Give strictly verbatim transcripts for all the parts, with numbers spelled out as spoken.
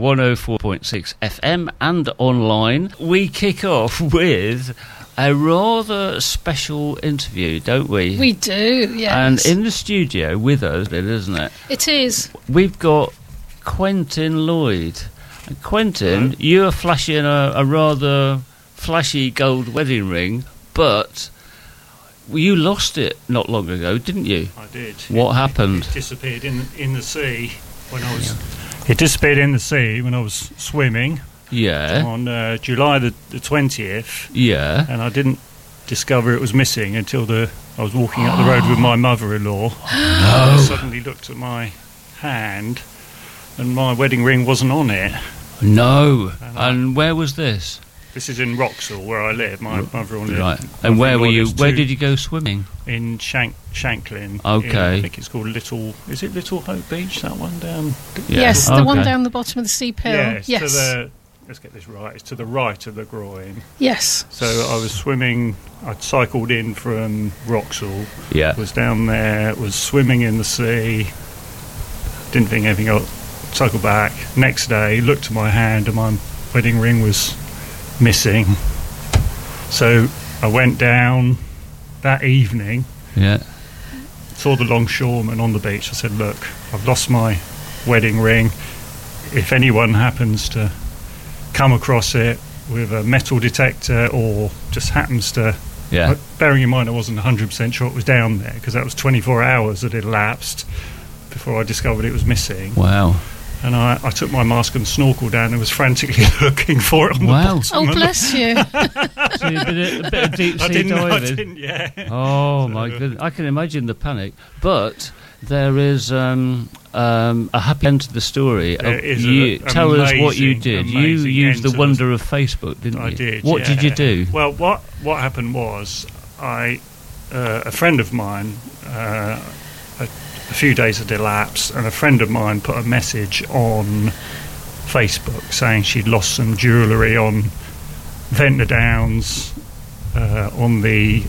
one oh four point six F M and online. We kick off with a rather special interview, don't we? We do, yes. And in the studio with us, isn't it? It is. We've got Quentin Lloyd. And Quentin, Hello. you are flashing a, a rather flashy gold wedding ring, but you lost it not long ago, didn't you? I did. What it, happened? It disappeared in in the sea when I was. Yeah. It disappeared in the sea when I was swimming. Yeah. On uh, July the twentieth. Yeah. And I didn't discover it was missing until the I was walking up the road with my mother-in-law. No. I suddenly looked at my hand, and my wedding ring wasn't on it. No. And, and where was this? This is in Wroxall, where I live. My mother-in-law lives. Right. And where were you? Where did you go swimming? In Shank, Shanklin. Okay. In, I think it's called Little. Is it Little Hope Beach? That one down. Yeah. Yes, the Okay. one down the bottom of the steep hill. Yeah, it's yes. to the. Let's get this right. It's to the right of the groin. Yes. So I was swimming. I'd cycled in from Wroxall. Yeah. Was down there. Was swimming in the sea. Didn't think anything of. Cycled back. Next day, looked at my hand, and my wedding ring was missing. So I went down that evening. Yeah. Saw the longshoreman on the beach. I said, "Look, I've lost my wedding ring. If anyone happens to come across it with a metal detector or just happens to..." Yeah. Bearing in mind I wasn't one hundred percent sure it was down there, because that was twenty-four hours that had elapsed before I discovered it was missing. Wow. And I, I took my mask and snorkel down and was frantically looking for it on Wow. the bottom. Oh, bless you. So you did a, a bit of deep sea I didn't, I diving. didn't, yeah. Oh So, my goodness! I can imagine the panic. But there is um, um, a happy end to the story. There Uh, is you, a tell us what you amazing, did. You amazing used end the to wonder the- of Facebook, didn't I you? did. What yeah. did you do? Well, what what happened was, I uh, a friend of mine, uh, a, a few days had elapsed, and a friend of mine put a message on Facebook saying she'd lost some jewellery on Ventnor Downs, uh, on the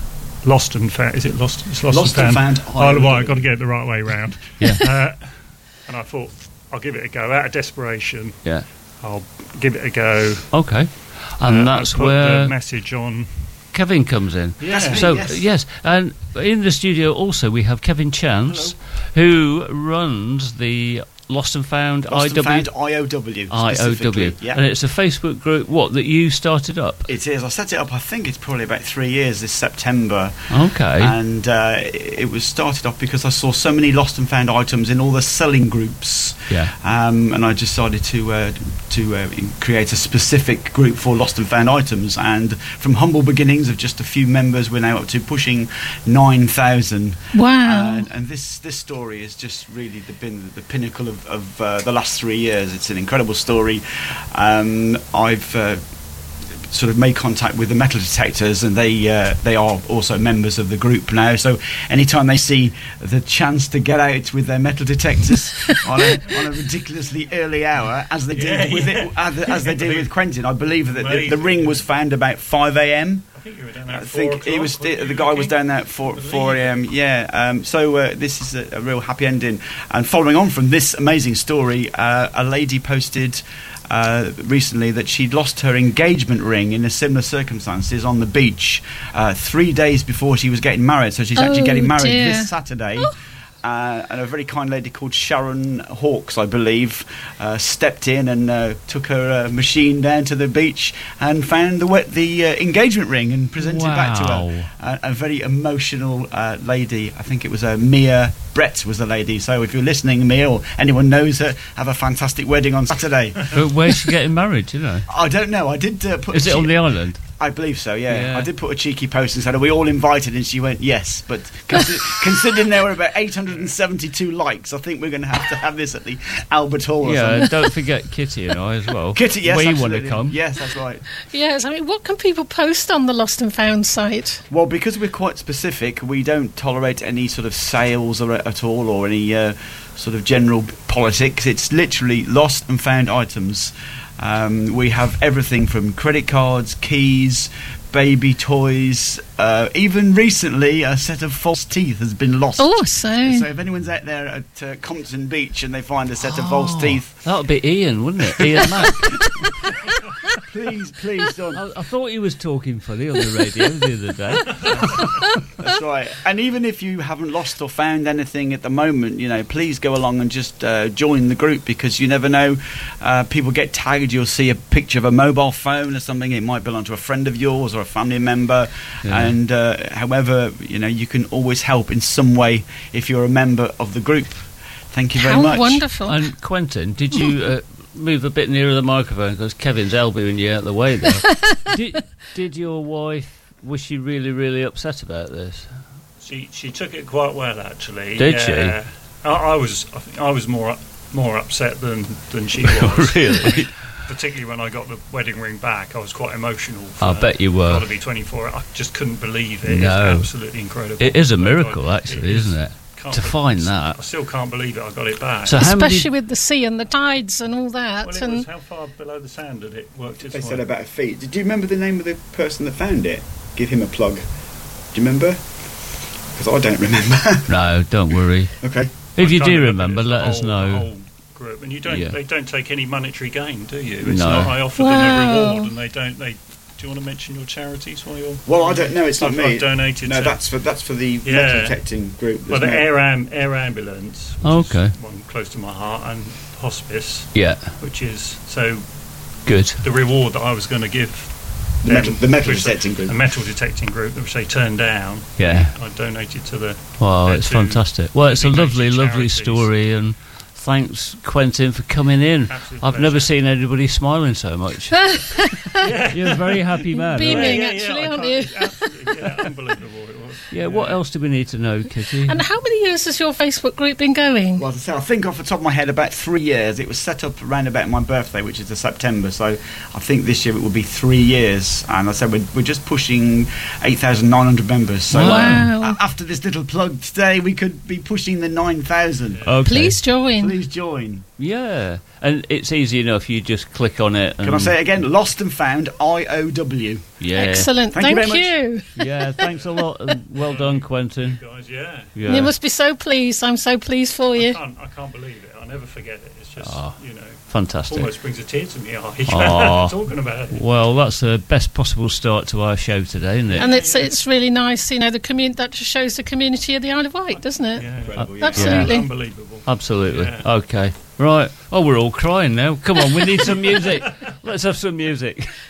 Lost and Found. Is it Lost? It's Lost, Lost and and Found. Found Oh, Island. right, I've got to get it the right way round. Yeah. Uh, and I thought, I'll give it a go. Out of desperation, Yeah. I'll give it a go. Okay. And Uh, that's I put where the message on. Kevin comes in. Yeah. That's me, So yes. yes, and in the studio also we have Kevin Chance, who runs the Lost and Found Lost I and W. Found I O W. I O W. specifically, Yeah. And it's a Facebook group, what, that you started up? It is. I set it up, I think it's probably about three years this September. Okay. And uh, it was started off because I saw so many lost and found items in all the selling groups. Yeah. Um, and I decided to uh, to uh, create a specific group for lost and found items. And from humble beginnings of just a few members, we're now up to pushing nine thousand. Wow. And, and this this story has just really the, been the pinnacle of, of uh, the last three years. It's an incredible story. Um, I've uh, sort of made contact with the metal detectors, and they uh, they are also members of the group now. So anytime they see the chance to get out with their metal detectors on, a, on a ridiculously early hour, as they did Yeah, with yeah. it, as, as they did with Quentin, I believe that the, the Amazing. ring was found about five a.m. I think you were down there I at think four it was o'clock, the, weren't the you, guy was Ricky? down there at four I believe. four a.m. Yeah, um, so uh, this is a, a real happy ending. And following on from this amazing story, uh, a lady posted uh, recently that she'd lost her engagement ring in a similar circumstances on the beach uh, three days before she was getting married. So she's actually Oh, getting married dear. this Saturday. Uh, and a very kind lady called Sharon Hawkes, I believe, uh, stepped in and uh, took her uh, machine down to the beach and found the we- the uh, engagement ring and presented it back to Wow. her. Uh, a very emotional uh, lady. I think it was uh, Mia Brett was the lady. So if you're listening, Mia, or anyone knows her, have a fantastic wedding on Saturday. But where's she getting married, you know? I don't know. I did uh, put. Is a it on che- the island? I believe so, yeah. Yeah. I did put a cheeky post and said, "Are we all invited?" And she went, "Yes." But consi- considering there were about eight hundred seventy-two likes, I think we're going to have to have this at the Albert Hall or Yeah, something. and don't forget Kitty and I as well. Kitty, yes, We want absolutely. to come. Yes, that's right. Yes, I mean, what can people post on the Lost and Found site? Well, because we're quite specific, we don't tolerate any sort of sales or, at all, or any uh, sort of general politics. It's literally lost and found items. Um, we have everything from credit cards, keys, baby toys. Uh, even recently, a set of false teeth has been lost. Awesome. So if anyone's out there at uh, Compton Beach and they find a set of Oh, false teeth, That would be Ian, wouldn't it? Ian Mack. please, please don't. I, I thought he was talking funny on the radio the other day. That's right. And even if you haven't lost or found anything at the moment, you know, please go along and just uh, join the group, because you never know. Uh, people get tagged. You'll see a picture of a mobile phone or something. It might belong to a friend of yours or a family member. Yeah. And uh, however, you know, you can always help in some way if you're a member of the group. Thank you very How much. wonderful. And Quentin, did you uh, move a bit nearer the microphone, because Kevin's elbowing you out of the way there? did, did your wife, was she really, really upset about this? She she took it quite well, actually. Did yeah. she? I, I was I, think I was more up, more upset than than she was. Really? Particularly when I got the wedding ring back, I was quite emotional. For, I bet you were. Got to be twenty-four. I just couldn't believe it. No. It's absolutely incredible. It is a I- miracle, I- actually, it is. isn't it? Can't To be- find that. I still can't believe it. I got it back. So how many? Especially with the sea and the tides and all that. well, it and was how far below the sand had it worked its They way? said about a feet. Did you remember the name of the person that found it? Give him a plug. Do you remember? Because I don't remember. No, don't worry. Okay. If you I do can't remember, it's the let us whole- know. the whole group. And you don't. Yeah. They don't take any monetary gain, do you? It's No. not. I offered them Wow. a reward, and they don't. They. Do you want to mention your charities while you're? Well, I don't know. It's not I've, me. I've donated. No, to, that's for that's for the Yeah. metal detecting group. well, There's the no- air am, air ambulance. Which Oh, is okay. one close to my heart, and hospice, Yeah, which is so good. the reward that I was going to give. the metal, them, the metal which they- detecting group. A metal detecting group, which they turned down. Yeah. I donated to the. Wow, They're it's two fantastic. Well, it's a designated lovely, lovely charities. story, and thanks, Quentin, for coming in. Absolute I've never pleasure. seen anybody smiling so much. You're a very happy man. Beaming. aren't actually, I aren't can't- you? Absolutely, yeah, unbelievable it was. you? Yeah, what else do we need to know, Kitty? And how many years has your Facebook group been going? Well, as I say, I think off the top of my head, about three years. It was set up around about my birthday, which is the September. So I think this year it will be three years. And I said we're, we're just pushing eight thousand nine hundred members. So Wow. a- after this little plug today, we could be pushing the nine thousand. Okay. Please join. Please join. Yeah, and it's easy enough. You just click on it. And Can I say it again? Lost and Found, I O W. Yeah. Excellent. Thank you Thank, very you. Yeah, thanks a lot. And well done, Quentin. Guys, yeah. Yeah. You must be so pleased. I'm so pleased for I you. can't, I can't believe it. I never forget it. It's just, Ah. you know, Fantastic. almost brings a tear to my eye Ah. talking about it. Well, that's the best possible start to our show today, isn't it? And it's it's really nice, you know, the commun- that just shows the community of the Isle of Wight, doesn't it? Yeah. Incredible, yeah. Absolutely. Unbelievable. Absolutely. Yeah. Okay. Right. Oh, we're all crying now. Come on, we need some music. Let's have some music.